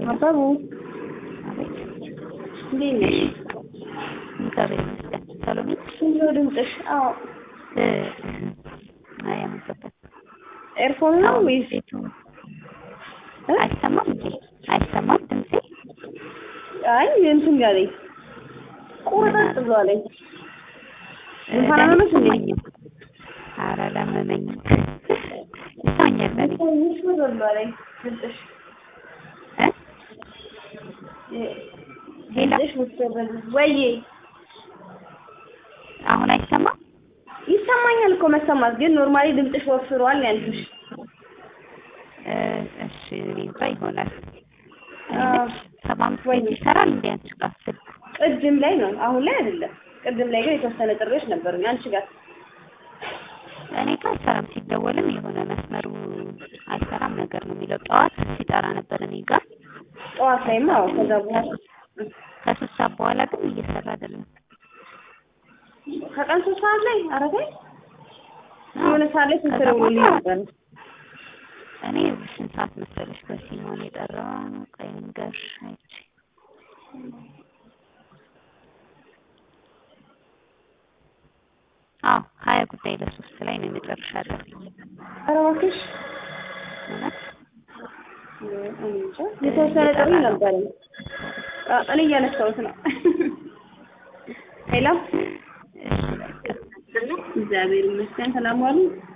አባቡ አቤት እንዴት ነሽ? እግዚአብሔር ይመስገን። ሰሎሜ እንደው ድምፅሽ አያምርበት። ኤርፎን ነው ወይስ አይሰማም እንዴ? አይሰማም ድምጼ? አይ እንትን ያለኝ ቁርጥጥ ብሏለኝ። እንታናነሽ እንዴ? ኧረ አላመመኝም። ይሰማኛል ለኔ ብሏለኝ ድምፅሽ ሄላ ወይ አሁን አይሰማም? ይሰማኛል እኮ መሰማት ግን ኖርማሊ ድምፅሽ ወፍሯል ያልኩሽ። እሺ ሊንፋ ይሆናል። ሰባም ይሰራል እንዴ አንቺ ጋር? ቅድም ላይ ነው አሁን ላይ አይደለም። ቅድም ላይ ግን የተወሰነ ጥሪዎች ነበሩኝ አንቺ ጋር። እኔ ጋር ሰላም ሲደወልም የሆነ መስመሩ አይሰራም ነገር ነው የሚለው። ጠዋት ሲጠራ ነበር እኔ ጋር። ጠዋት ላይማ ከዛ በኋላ ከሶስት ሰዓት በኋላ ግን እየሰራ አይደለም። ከቀን 3 ሰዓት ላይ አረፈ የሆነ ሰዓት ላይ ስትደውልልኝ ነበር። እኔ ስንት ሰዓት መሰለሽ በሲሞን የጠራው ቀይ ንገርሽ አይቼ አዎ 20 ጉዳይ ለ3 ላይ ነው የመጨረሻለሁ። ኧረ እባክሽ የተወሰነ ጥሪ ነበር። እኔ እያነሳሁት ነው። ሄሎ እግዚአብሔር ይመስገን ሰላም ዋሉ።